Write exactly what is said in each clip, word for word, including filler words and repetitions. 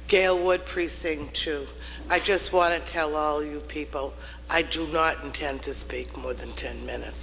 Gail Wood, Precinct two. I just want to tell all you people, I do not intend to speak more than ten minutes.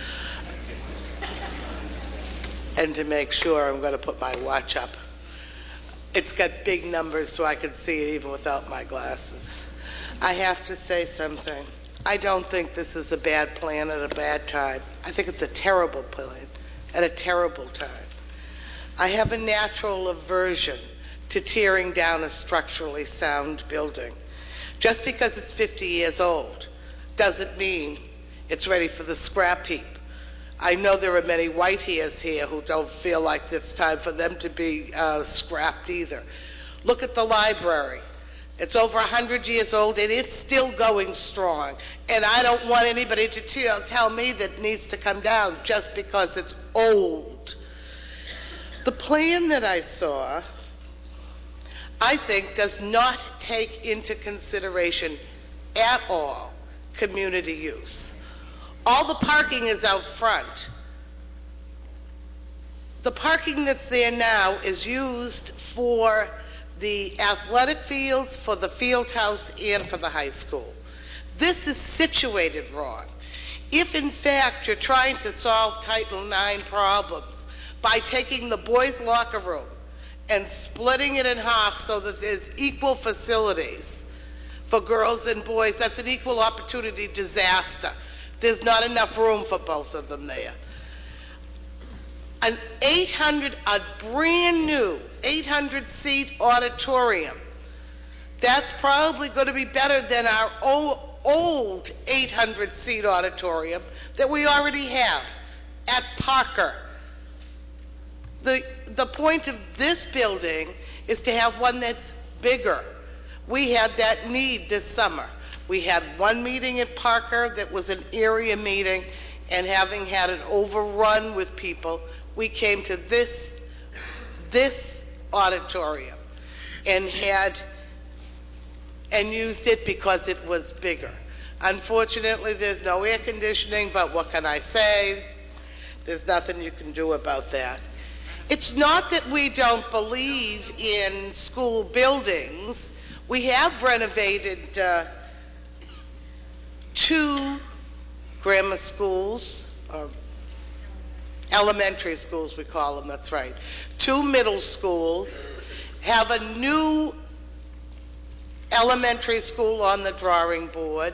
And to make sure, I'm going to put my watch up. It's got big numbers so I can see it even without my glasses. I have to say something. I don't think this is a bad plan at a bad time. I think it's a terrible plan at a terrible time. I have a natural aversion to tearing down a structurally sound building. Just because it's fifty years old doesn't mean it's ready for the scrap heap. I know there are many white hairs here who don't feel like it's time for them to be uh, scrapped either. Look at the library. It's over one hundred years old and it's still going strong. And I don't want anybody to tell, tell me that it needs to come down just because it's old. The plan that I saw, I think, does not take into consideration at all community use. All the parking is out front. The parking that's there now is used for the athletic fields, for the field house, and for the high school. This is situated wrong. If, in fact, you're trying to solve Title nine problems by taking the boys' locker room and splitting it in half so that there's equal facilities for girls and boys, that's an equal opportunity disaster. There's not enough room for both of them there. An eight hundred, a brand new eight hundred seat auditorium, that's probably going to be better than our old, old eight hundred seat auditorium that we already have at Parker. The, the point of this building is to have one that's bigger. We had that need this summer. We had one meeting at Parker that was an area meeting, and having had it overrun with people, we came to this, this auditorium and had, and used it because it was bigger. Unfortunately, there's no air conditioning, but what can I say? There's nothing you can do about that. It's not that we don't believe in school buildings. We have renovated uh, two grammar schools, or elementary schools we call them, that's right. Two middle schools, have a new elementary school on the drawing board,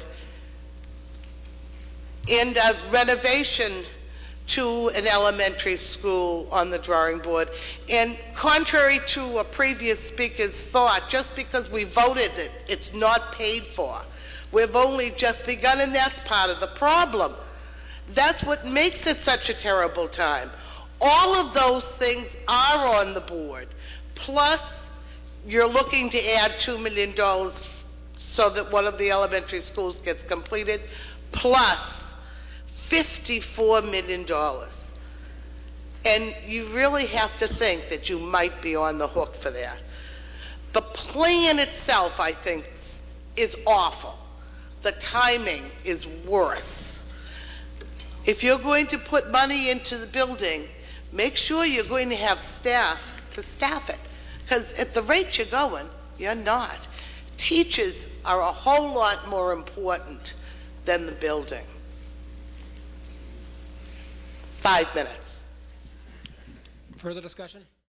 and a renovation to an elementary school on the drawing board. And contrary to a previous speaker's thought, just because we voted it, it's not paid for. We've only just begun, and that's part of the problem. That's what makes it such a terrible time. All of those things are on the board. Plus, you're looking to add two million dollars so that one of the elementary schools gets completed, plus fifty-four million dollars. And you really have to think that you might be on the hook for that. The plan itself, I think, is awful. The timing is worse. If you're going to put money into the building, make sure you're going to have staff to staff it. Because at the rate you're going, you're not. Teachers are a whole lot more important than the building. Five minutes. Further discussion?